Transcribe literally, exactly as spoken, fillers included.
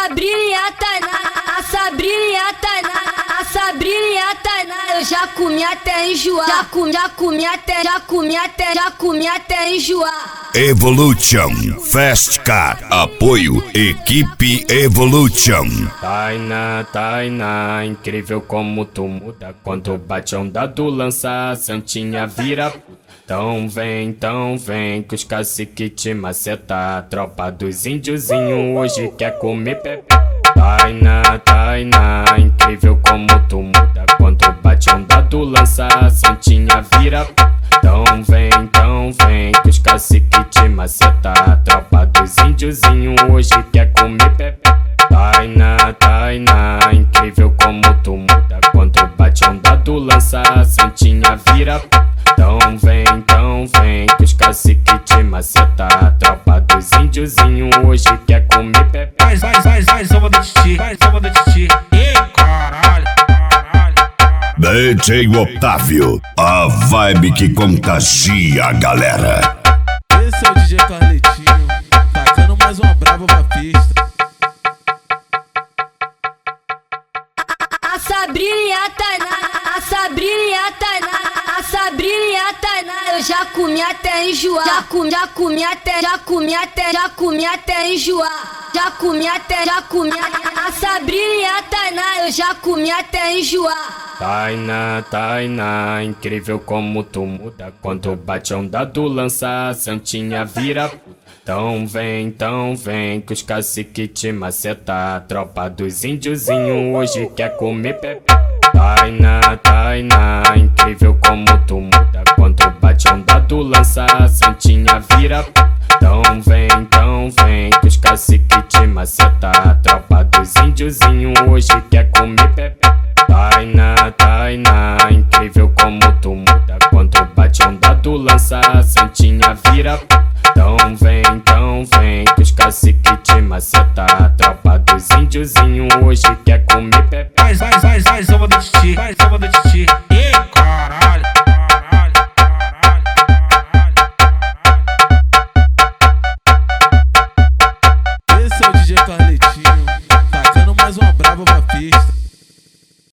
Sabrina Tainá, a Sabrina Tainá, a Sabrina Tainá, eu já comi até enjoar, já comi, já comi até, já comi até, já comi até enjoar. Evolution Fast Car, apoio Equipe Evolution. Tainá, Tainá, incrível como tu muda quando bate onda do lança, santinha vira puta. Então vem, então vem, que os cacique te maceta. Tropa dos índiozinho hoje quer comer pepe. Tainá, Tainá, incrível como tu muda quando bate onda do lança, santinha vira puta. Então vem, então vem, que os cacique te maceta. Tropa dos índiozinho hoje quer comer pepe. Tainá, Tainá, incrível como tu muda quando bate onda do lança, santinha vira puta. Então vem, então vem, que os cacique te maceta. Tropa dos índiozinho hoje quer comer pepe. Vai, vai, vai, vai, samba da titi, vai, samba da titi. Ih, caralho, caralho. D J Otávio, a vibe que contagia a galera. Esse é o D J Carletinho, tacando mais uma brava pra pista. A Sabrina Tainá, a Sabrina Tainá, a Sabrina Tainá, eu já comi até enjoar, já comi, já comi até, já comi até, já comi até enjoar, já comi até, já comi. A Sabrina Tainá, eu já comi até enjoar. Tainá, Tainá, incrível como tu muda quando bate onda do lança, santinha vira puta. Então vem, então vem, que os cacique te maceta. Tropa dos índiozinho hoje quer comer pepe. Tainá, Tainá, incrível como tu muda quando bate onda do lança, santinha vira puta. Então vem, então vem, que os cacique te maceta. Tropa dos índiozinho hoje quer comer pepe. Tainá, Tainá, incrível como tu muda quando bate onda do lança, santinha vira puta. Então vem, então vem, que os cacique te maceta. Tropa dos índiozinho hoje quer comer